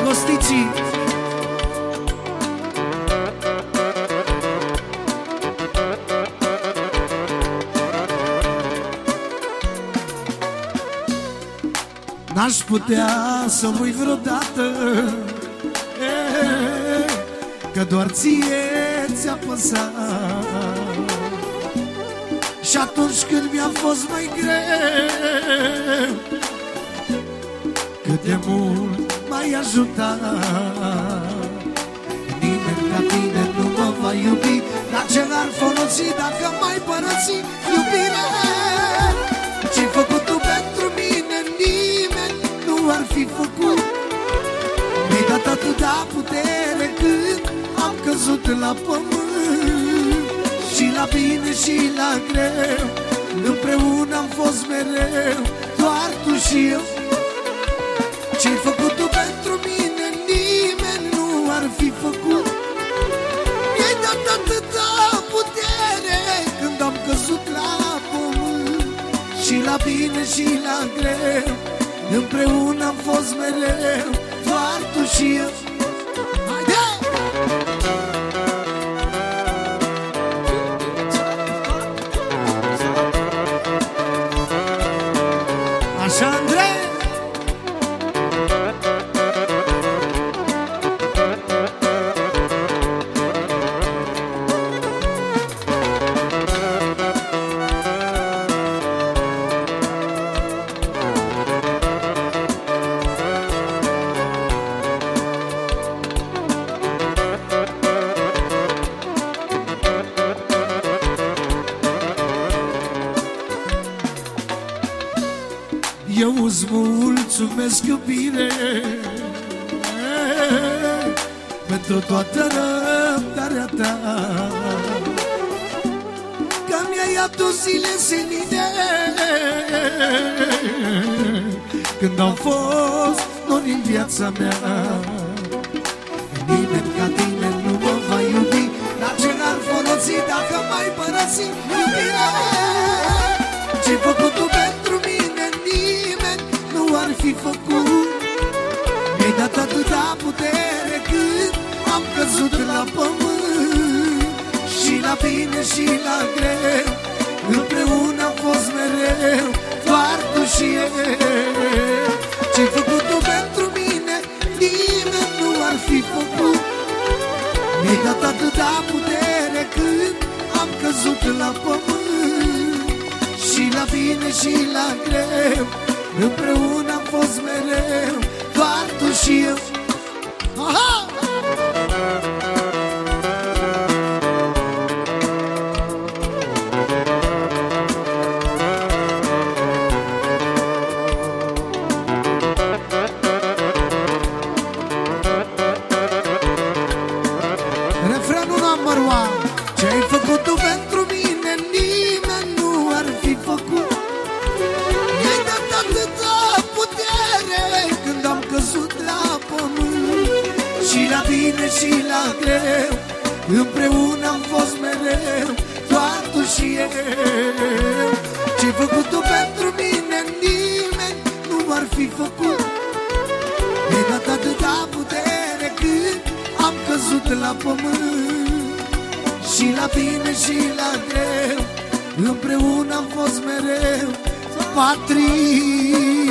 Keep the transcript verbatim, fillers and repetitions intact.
Costiții. N-aș putea să uit vreodată, că doar ție ți-a păsat. Și atunci când mi-a fost mai greu, cât de mult m-ai ajutat. Nimeni ca tine nu mă va iubi, dar ce n-ar folosi dacă m-ai părăsit? Iubire, ce-ai făcut tu pentru mine, nimeni nu ar fi făcut. Mi-ai dat atâta putere când am căzut la pământ. Și la bine și la greu, împreună am fost mereu, doar tu și eu. Ce-ai făcut tu pentru mine, nimeni nu ar fi făcut. Mi-ai dat atâta putere când am căzut la pământ. Și la bine și la greu, împreună am fost mereu, doar tu și eu. Haide! Așa, Andrei! Eu îți mulțumesc, iubire, pentru toată răbdarea ta, că mi-ai adus zile senine când am fost nori în viața mea. Nimeni ca tine nu mă va iubi, dar ce n-ar folosi dacă m-ai părăsit? Iubire, ce-ai făcut tu pentru mine, nimeni nu ar fi făcut. Mi-ai dat atâta putere când am căzut la pământ. Și la bine și la greu, împreună am fost mereu, doar tu și eu. Ce-ai făcut tu pentru mine, nimeni nu ar fi făcut. Mi-ai dat atâta putere când am căzut la pământ. Și la bine și la greu, împreună am fost mereu, doar tu și eu. Aha! Refrenul number one. Ce-ai făcut tu pentru mine, nimeni nu ar fi făcut. Mi-ai dat atâta putere când am căzut la pământ. Și la bine și la greu, împreună am fost mereu, doar tu și eu. Ce-ai făcut tu pentru mine, nimeni nu ar fi făcut. Mi-ai dat atâta putere când am căzut la pământ. Și la bine și la greu, împreună am fost mereu, patrie.